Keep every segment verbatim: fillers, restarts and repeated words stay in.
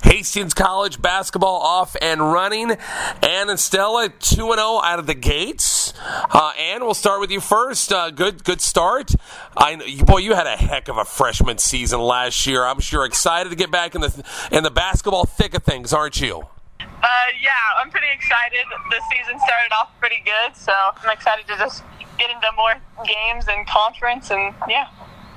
Hastings College basketball off and running. Ann and Stella, two and oh out of the gates. Uh, Ann, we'll start with you first. Uh, good good start. I, boy, you had a heck of a freshman season last year. I'm sure excited to get back in the in the basketball thick of things, aren't you? Uh, yeah, I'm pretty excited. The season started off pretty good, so I'm excited to just get into more games and conference, and yeah.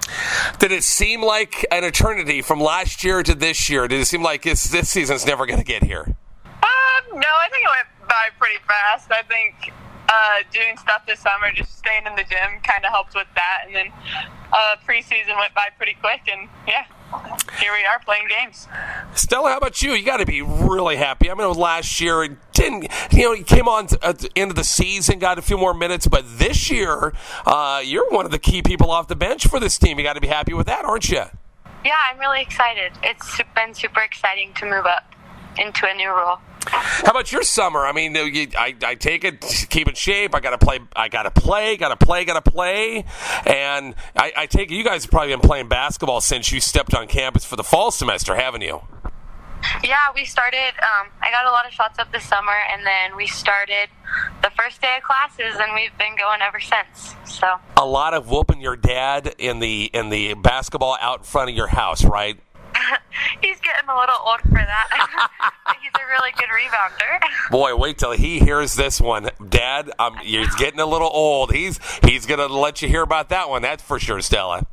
Did it seem like an eternity from last year to this year? Did it seem like this, this season's never going to get here? Um, no, I think it went by pretty fast. I think uh, doing stuff this summer, just staying in the gym, kind of helped with that, and then uh, preseason went by pretty quick, and yeah. Here we are playing games. Stella, how about you? You got to be really happy. I mean, last year, it didn't, you know, you came on at the end of the season, got a few more minutes, but this year, uh, you're one of the key people off the bench for this team. You got to be happy with that, aren't you? Yeah, I'm really excited. It's been super exciting to move up into a new role. How about your summer? I mean, you, I, I take it, keep in shape. I got to play. I got to play. Got to play. Got to play. And I, I take it you guys have probably been playing basketball since you stepped on campus for the fall semester, haven't you? Yeah, we started. Um, I got a lot of shots up this summer, and then we started the first day of classes, and we've been going ever since. So a lot of whooping your dad in the in the basketball out in front of your house, right? He's getting a little old for that. He's a really good rebounder. Boy, wait till he hears this one. Dad, um, you're getting a little old. He's he's going to let you hear about that one. That's for sure, Stella.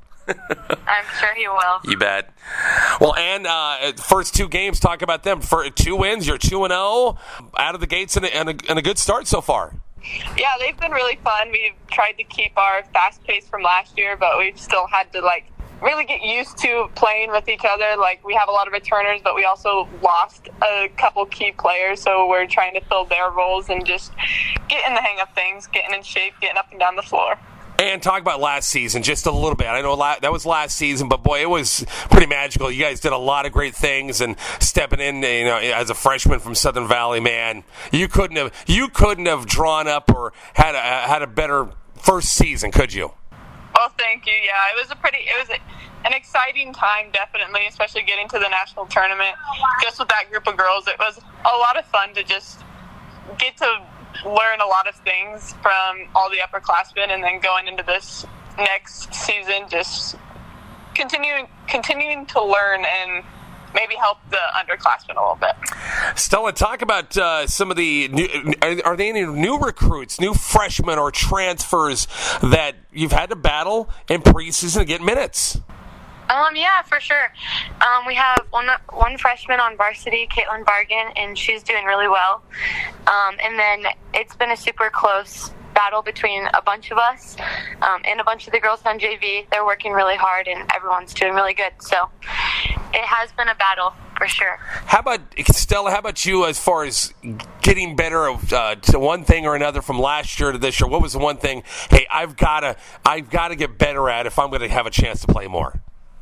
I'm sure he will. You bet. Well, Ann, uh, first two games, talk about them. For two wins, you're two and oh out of the gates, and a, and, a, and a good start so far. Yeah, they've been really fun. We've tried to keep our fast pace from last year, but we've still had to, like, really get used to playing with each other. Like, we have a lot of returners, but we also lost a couple key players, so we're trying to fill their roles and just get in the hang of things, getting in shape, getting up and down the floor. And talk about last season just a little bit. I know that was last season, but boy, it was pretty magical. You guys did a lot of great things, and stepping in, you know, as a freshman from Southern Valley, man, you couldn't have you couldn't have drawn up or had a had a better first season, could you? Oh, thank you. Yeah, it was a pretty, it was a, an exciting time, definitely, especially getting to the national tournament. Just with that group of girls, it was a lot of fun to just get to learn a lot of things from all the upperclassmen, and then going into this next season, just continuing continuing to learn and maybe help the underclassmen a little bit. Stella, talk about uh, some of the new, are, are there any new recruits, new freshmen or transfers that you've had to battle in preseason to get minutes? Um, yeah, for sure. Um, we have one one freshman on varsity, Caitlin Bargan, and she's doing really well. Um, and then it's been a super close battle between a bunch of us um, and a bunch of the girls on J V. They're working really hard, and everyone's doing really good. So it has been a battle for sure. How about Stella? How about you as far as getting better uh, to one thing or another from last year to this year? What was the one thing? Hey, I've got to I've got to get better at if I'm going to have a chance to play more.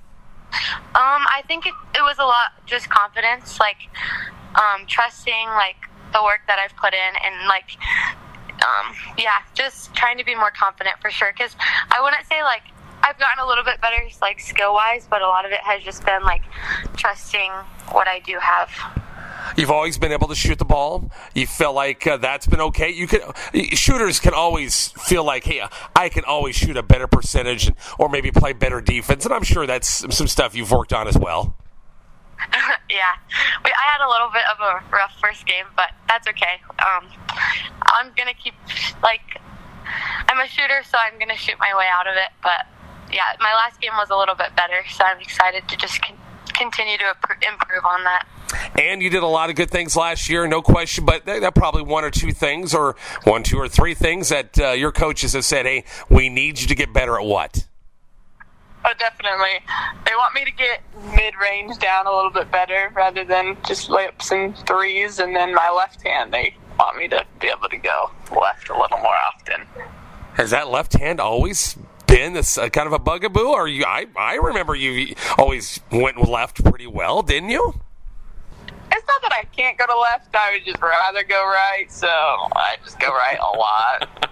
Um, I think it, it was a lot just confidence, like um, trusting like the work that I've put in, and like um, yeah, just trying to be more confident for sure. Because I wouldn't say like I've gotten a little bit better like skill wise, but a lot of it has just been like trusting what I do have. You've always been able to shoot the ball. You feel like uh, that's been okay. You can shooters can always feel like, hey, I can always shoot a better percentage, and, or maybe play better defense. And I'm sure that's some stuff you've worked on as well. Yeah, we, I had a little bit of a rough first game, but that's okay. Um, I'm gonna keep like I'm a shooter, so I'm gonna shoot my way out of it. But yeah, my last game was a little bit better, so I'm excited to just con- continue to improve on that. And you did a lot of good things last year, no question, but that probably one or two things, or one, two, or three things that uh, your coaches have said, hey, we need you to get better at what? Oh, definitely. They want me to get mid-range down a little bit better rather than just layups and threes, and then my left hand, they want me to be able to go left a little more often. Has that left hand always been this uh, kind of a bugaboo? Or you? I, I remember you always went left pretty well, didn't you? It's not that I can't go to left. I would just rather go right, so I just go right a lot.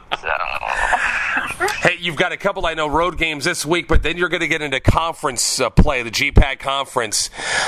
So. Hey, you've got a couple, I know, road games this week, but then you're going to get into conference uh, play, the G PAC conference.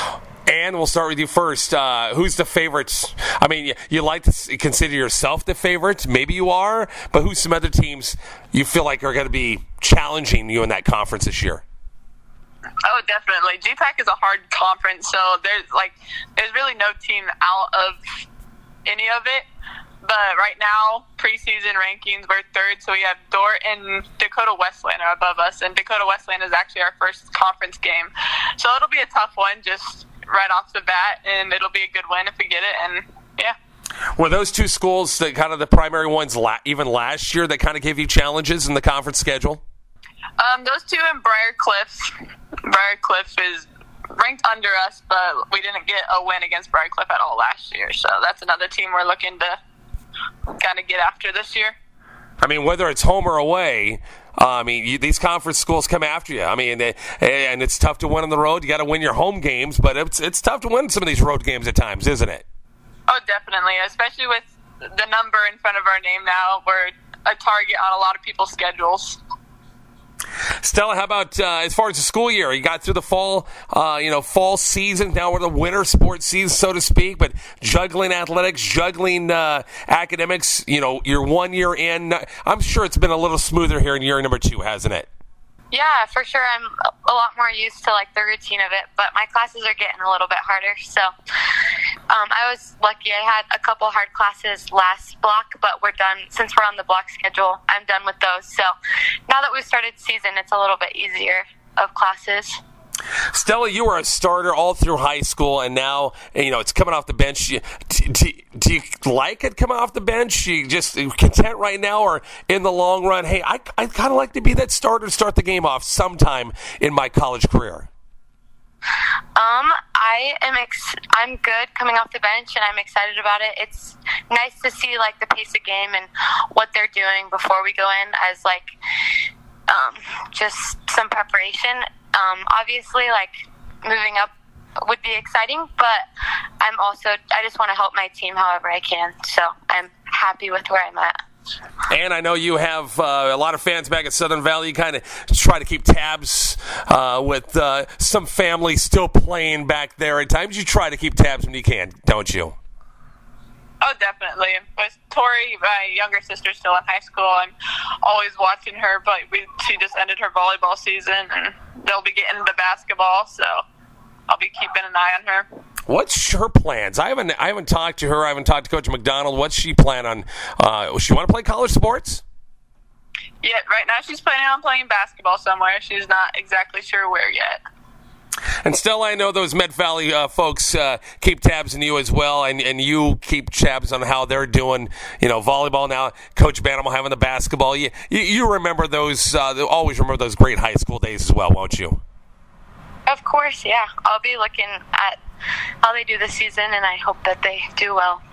And we'll start with you first. Uh, who's the favorite? I mean, you, you like to consider yourself the favorite. Maybe you are, but who's some other teams you feel like are going to be challenging you in that conference this year? Oh, definitely. G PAC is a hard conference, so there's like there's really no team out of any of it. But right now, preseason rankings, we're third, so we have Dordt and Dakota Wesleyan are above us, and Dakota Wesleyan is actually our first conference game. So it'll be a tough one just right off the bat, and it'll be a good win if we get it, and yeah. Were those two schools the, kind of the primary ones la- even last year that kind of gave you challenges in the conference schedule? Um, those two and Briarcliff. Briarcliff is ranked under us, but we didn't get a win against Briarcliff at all last year, so that's another team we're looking to kind of get after this year. I mean, whether it's home or away, uh, I mean, you, these conference schools come after you. I mean, they, and it's tough to win on the road. You got to win your home games, but it's it's tough to win some of these road games at times, isn't it? Oh, definitely, especially with the number in front of our name now. We're a target on a lot of people's schedules. Stella, how about uh, as far as the school year? You got through the fall, uh, you know, fall season. Now we're the winter sports season, so to speak. But juggling athletics, juggling uh, academics. You know, you're one year in. I'm sure it's been a little smoother here in year number two, hasn't it? Yeah, for sure. I'm a lot more used to like the routine of it, but my classes are getting a little bit harder. So um, I was lucky. I had a couple hard classes last block, but we're done. Since we're on the block schedule, I'm done with those. So now that we've started season, it's a little bit easier of classes. Stella, you were a starter all through high school, and now, you know, it's coming off the bench. Do, do, do you like it coming off the bench? You just content right now, or in the long run, hey, I, I kind of like to be that starter, start the game off sometime in my college career? Um, I am ex- I'm good coming off the bench, and I'm excited about it. It's nice to see, like, the pace of game and what they're doing before we go in as, like, um, just some preparation. Um, obviously, like, moving up would be exciting, but I'm also, I just want to help my team however I can, so I'm happy with where I'm at. And I know you have uh, a lot of fans back at Southern Valley. You kind of try to keep tabs uh, with uh, some family still playing back there. At times you try to keep tabs when you can, don't you? Oh, definitely. With Tori, my younger sister, still in high school, I'm always watching her, but we, she just ended her volleyball season, and they'll be getting into basketball, so I'll be keeping an eye on her. What's her plans? I haven't I haven't talked to her. I haven't talked to Coach McDonald. What's she plan on? Uh, does she want to play college sports? Yeah, right now she's planning on playing basketball somewhere. She's not exactly sure where yet. And Stella, I know those Med Valley uh, folks uh, keep tabs on you as well, and, and you keep tabs on how they're doing, you know, volleyball now. Coach Banham having the basketball. You, you, you remember those, uh, always remember those great high school days as well, won't you? Of course, yeah. I'll be looking at how they do this season, and I hope that they do well.